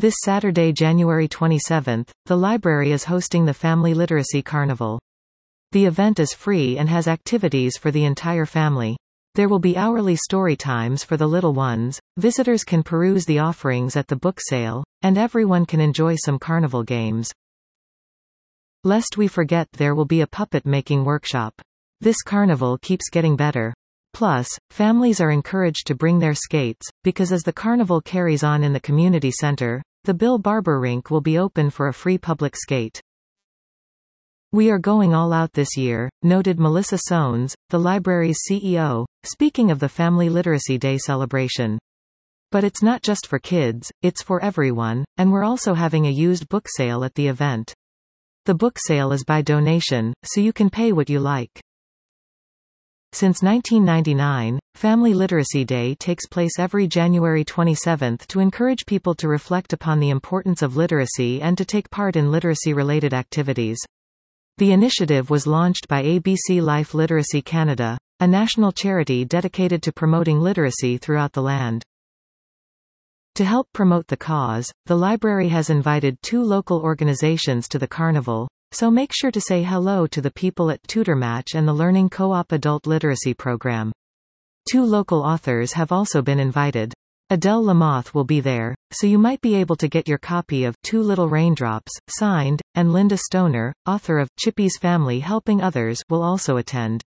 This Saturday, January 27, the library is hosting the Family Literacy Carnival. The event is free and has activities for the entire family. There will be hourly story times for the little ones, visitors can peruse the offerings at the book sale, and everyone can enjoy some carnival games. Lest we forget, there will be a puppet making workshop. This carnival keeps getting better. Plus, families are encouraged to bring their skates, because as the carnival carries on in the community center, the Bill Barber Rink will be open for a free public skate. We are going all out this year, noted Melissa Soanes, the library's CEO, speaking of the Family Literacy Day celebration. But it's not just for kids, it's for everyone, and we're also having a used book sale at the event. The book sale is by donation, so you can pay what you like. Since 1999, Family Literacy Day takes place every January 27 to encourage people to reflect upon the importance of literacy and to take part in literacy-related activities. The initiative was launched by ABC Life Literacy Canada, a national charity dedicated to promoting literacy throughout the land. To help promote the cause, the library has invited 2 local organizations to the carnival, so make sure to say hello to the people at Tutor Match and the Learning Co-op Adult Literacy Program. 2 local authors have also been invited. Adele Lamothe will be there, so you might be able to get your copy of Two Little Raindrops, signed, and Linda Stoner, author of Chippy's Family Helping Others, will also attend.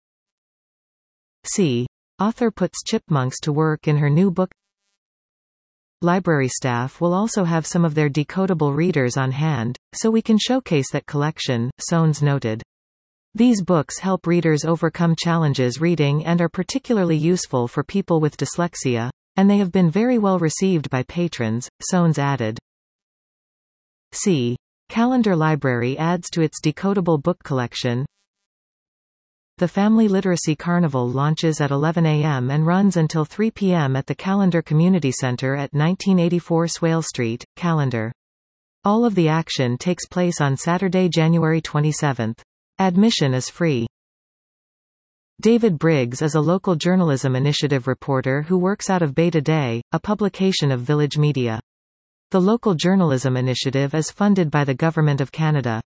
Author puts chipmunks to work in her new book. Library staff will also have some of their decodable readers on hand, so we can showcase that collection, Soanes noted. These books help readers overcome challenges reading and are particularly useful for people with dyslexia, and they have been very well received by patrons, Soanes added. Calendar Library adds to its decodable book collection. The Family Literacy Carnival launches at 11 a.m. and runs until 3 p.m. at the Calendar Community Center at 1984 Swale Street, Calendar. All of the action takes place on Saturday, January 27. Admission is free. David Briggs is a local journalism initiative reporter who works out of Beta Day, a publication of Village Media. The local journalism initiative is funded by the Government of Canada.